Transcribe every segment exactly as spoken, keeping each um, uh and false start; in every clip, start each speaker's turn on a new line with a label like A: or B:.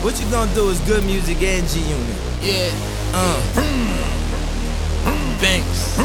A: What you gonna do is good music and G Unit.
B: Yeah.
A: Uh. Banks.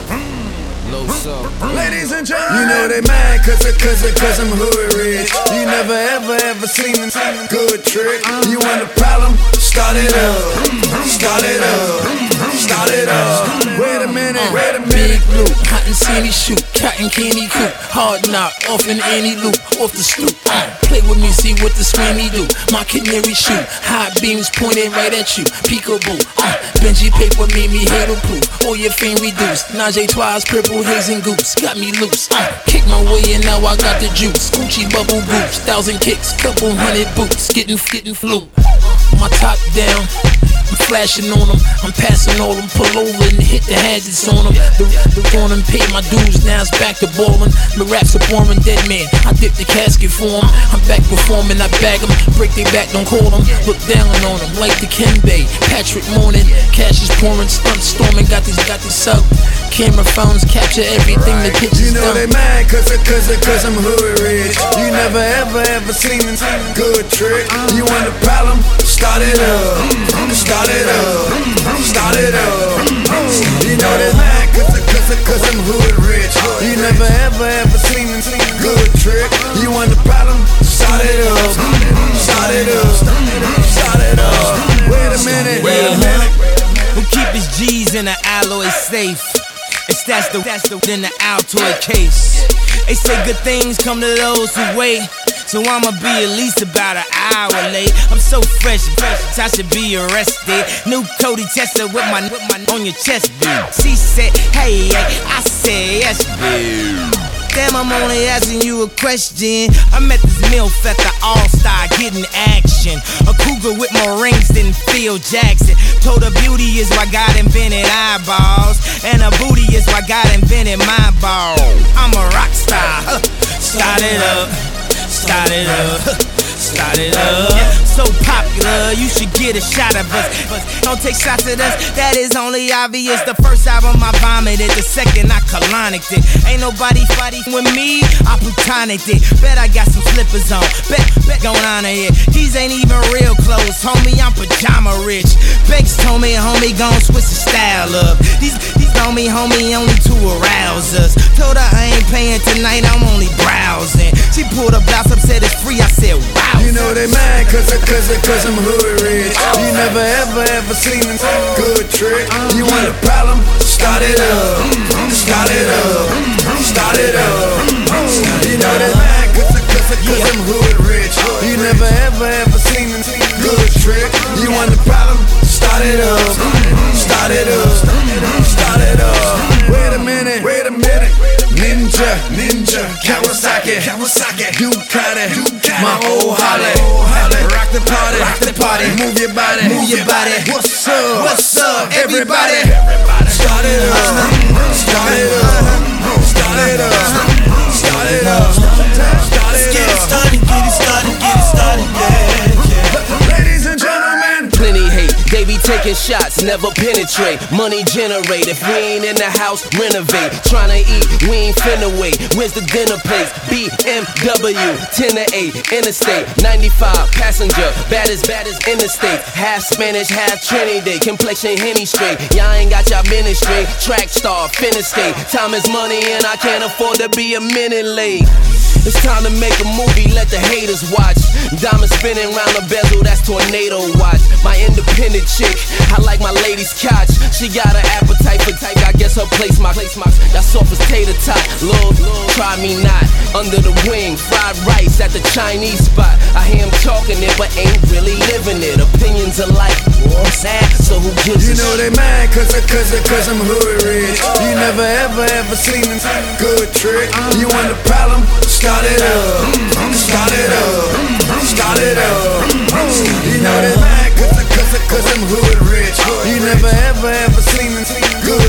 A: Low soul.
C: Ladies and gentlemen, you know they mad cause, cause, cause I'm hood rich. You never ever ever seen a good trick. You want a problem? Start it up. Start it up. Start it up. Wait a minute, wait a minute.
B: Big loop, hot and sandy shoot, cotton candy coop, hard knock, off in any loop, off the stoop. Uh, play with me, see what the screamy do. My canary shoot, hot beams pointed right at you. Peekaboo, uh, Benji paper made me hater proof. All your fame reduced. Najee Twice, purple haze and goose, got me loose. Uh, kick my way and now I got the juice. Gucci bubble boots, thousand kicks, couple hundred boots, getting getting flu. My top down. I'm flashing on them, I'm passing all them, pull over and hit the hazards on them. The, the on them paid my dues, now it's back to ballin'. My raps are boring, dead man, I dip the casket for them. I'm back performing, I bag them, break they back, don't call them. Look down on them, like the Kenbay, Patrick Morning. Cash is pouring, stunt storming, got these, got these up. Camera phones capture everything, right. The pictures
C: you know
B: done.
C: They mad cause, cause, cause I'm hood rich. You never ever ever seen a good trick. You want a problem? Start it up. Start it up. Start it up. You know they mad cause, cause, cause I'm hood rich. You never ever ever seen a good trick. You want a problem? Start it up. Start it up. Start it up. Wait a minute. Wait a minute.
A: Who keep his G's in an alloy safe? It's that's the that's the in the Altoid case. They say good things come to those who wait. So I'ma be at least about an hour late. I'm so fresh, fresh, I should be arrested. New Cody Tester with my with my on your chest, dude. She said, hey, I said yes, dude. Damn, I'm only asking you a question. I met this MILF at the All-Star getting action. A cougar with more rings than Phil Jackson. Told her beauty is why God invented eyeballs, and a booty is why God invented my ball. I'm a rock star. Huh. Start it up. Start it up. Start it up. So popular, you should get a shot of us. But don't take shots at us, that is only obvious. The first album I vomited, the second I colonicked it. Ain't nobody fighting with me, I plutonicked it. Bet I got some slippers on, bet, bet gon' honor it. These ain't even real clothes, homie, I'm pajama rich. Banks told me, homie, gon' switch the style up. These, these told me, homie, only to arouse us. Told her I ain't paying tonight, I'm only browsing. She pulled her blouse up, said it's free, I said wow.
C: You know they mad cause, cause, cause I'm hood rich. You never ever ever seen a good trick. You want a problem? Start it up. Start it up. Start it up. You know they mad cause, cause, cause I'm hood rich. You never ever ever seen a good trick. You want a problem? Start it up. Start it up. Start it up. Wait a minute. Wait a minute. Ninja, Ninja, Kawasaki, Kawasaki, Ducati, Ducati, my old Holly, rock the party, rock the party, move your body, move your body. What's up? What's up, everybody? Start it up, start it up, start it up, start it up, start it up. Get it started, get it started, get it started, yeah, yeah. Ladies and gentlemen,
D: plenty hate. They be taking shots, never penetrate. Money generate. If we ain't in the house, renovate. Tryna eat, we ain't finna wait. Where's the dinner place? B M W, ten to eight, interstate, ninety-five, passenger, baddest, baddest interstate. Half Spanish, half Trinidad, complexion Henny straight. Y'all ain't got y'all business straight. Track star, finish skate. Time is money and I can't afford to be a minute late. It's time to make a movie, let the haters watch. Diamond spinning round the bezel, that's tornado watch. My independent chick, I like my lady's couch. She got an appetite for type, I guess her place my place my. Y'all soft as tater tot, Lord, try me not. Under the wing, fried rice at the Chinese spot. I hear him talking it, but ain't really living it. Opinions alike, I'm sad, so who gives a
C: you know they mad cause, cause, cause I'm hood rich. You never ever ever seen a good trick. You want a problem? Start it up, start it up, start it up. You know they mad cause, cause, cause I'm hood rich. You never ever ever seen a good